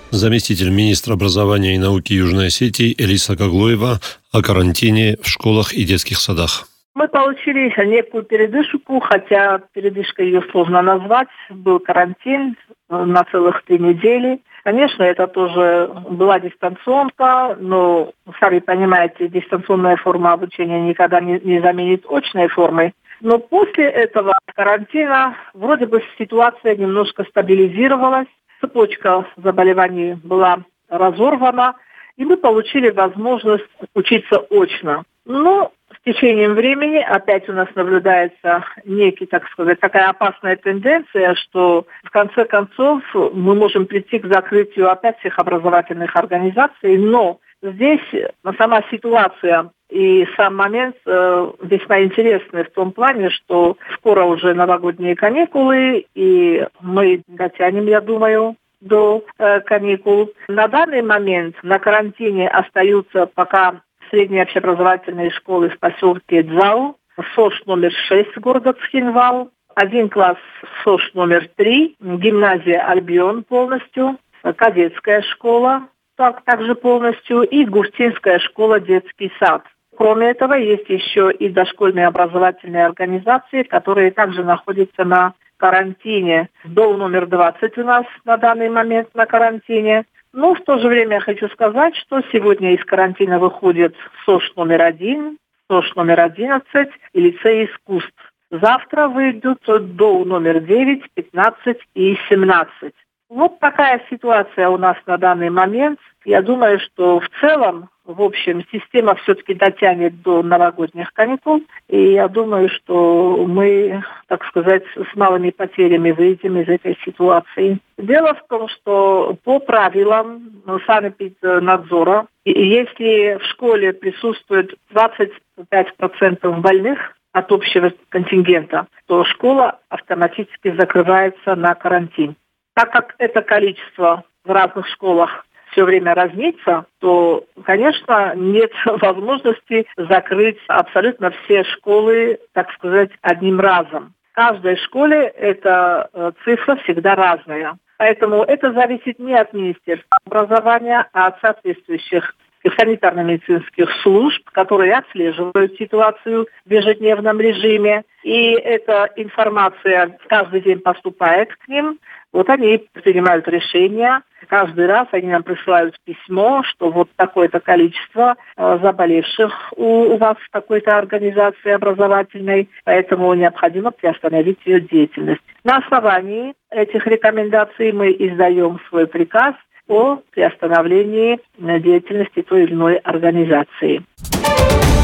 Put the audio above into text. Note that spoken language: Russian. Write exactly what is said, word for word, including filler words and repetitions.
Заместитель министра образования и науки Южной Осетии Элиса Гаглоева о карантине в школах и детских садах. Мы получили некую передышку, хотя передышкой ее сложно назвать. Был карантин на целых три недели. Конечно, это тоже была дистанционка, но, сами понимаете, дистанционная форма обучения никогда не, не заменит очной формы. Но после этого карантина вроде бы ситуация немножко стабилизировалась, цепочка заболеваний была разорвана, и мы получили возможность учиться очно. Но с течением времени опять у нас наблюдается некий, так сказать, такая опасная тенденция, что в конце концов мы можем прийти к закрытию опять всех образовательных организаций, но здесь сама ситуация и сам момент э, весьма интересный в том плане, что скоро уже новогодние каникулы, и мы дотянем, я думаю, до э, каникул. На данный момент на карантине остаются пока средние общеобразовательные школы в поселке Дзау, СОШ номер шесть города Цхинвал, один класс СОШ номер три, гимназия Альбион полностью, кадетская школа так, также полностью и Гуртинская школа детский сад. Кроме этого, есть еще и дошкольные образовательные организации, которые также находятся на карантине. ДОУ номер двадцать у нас на данный момент на карантине. Но в то же время я хочу сказать, что сегодня из карантина выходит СОШ номер один, СОШ номер одиннадцать и лицей искусств. Завтра выйдут ДОУ номер девять, пятнадцать и семнадцать. Вот такая ситуация у нас на данный момент. Я думаю, что в целом, в общем, система все-таки дотянет до новогодних каникул. И я думаю, что мы, так сказать, с малыми потерями выйдем из этой ситуации. Дело в том, что по правилам санэпиднадзора, если в школе присутствует двадцать пять процентов больных от общего контингента, то школа автоматически закрывается на карантин. Так как это количество в разных школах все время разнится, то, конечно, нет возможности закрыть абсолютно все школы, так сказать, одним разом. В каждой школе эта цифра всегда разная. Поэтому это зависит не от Министерства образования, а от соответствующих санитарно-медицинских служб, которые отслеживают ситуацию в ежедневном режиме. И эта информация каждый день поступает к ним. Вот они принимают решения. Каждый раз они нам присылают письмо, что вот такое-то количество э, заболевших у, у вас в такой-то организации образовательной, поэтому необходимо приостановить ее деятельность. На основании этих рекомендаций мы издаем свой приказ о приостановлении деятельности той или иной организации.